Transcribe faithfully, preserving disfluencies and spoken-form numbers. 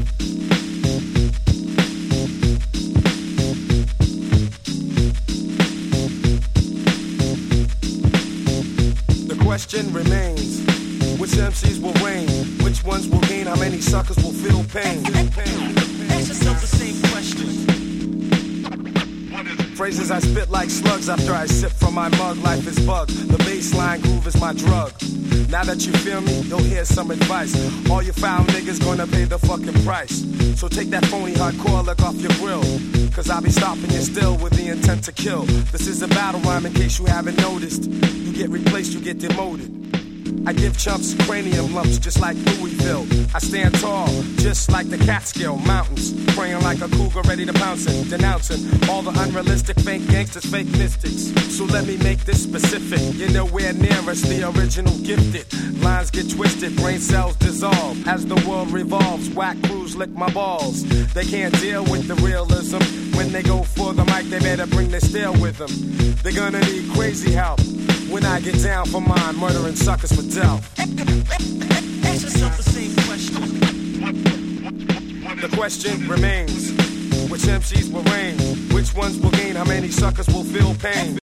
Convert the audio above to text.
The question remains, which M Cs will reign? Which ones will gain? How many suckers will feel pain? Ask yourself the same question. Phrases I spit like slugs after I sip from my mug. Life is bug, the baseline groove is my drug. Now that you feel me, you'll hear some advice. All you foul niggas gonna pay the fucking price. So take that phony hardcore look off your grill, cause I'll be stopping you still with the intent to kill. This is a battle rhyme in case you haven't noticed. You get replaced, you get demoted. I give chumps cranium lumps just like Louisville. I stand tall, just like the Catskill Mountains, praying like a cougar ready to pounce it, denouncing all the unrealistic fake gangsters, fake mystics. So let me make this specific. You're nowhere near us, the original gifted. Lines get twisted, brain cells dissolve. As the world revolves, whack crews lick my balls. They can't deal with the realism. When they go for the mic, they better bring their steel with them. They're gonna need crazy help when I get down for mine, murdering suckers for Delph. Ask yourself the same question. The question remains, which M Cs will reign? Which ones will gain? How many suckers will feel pain?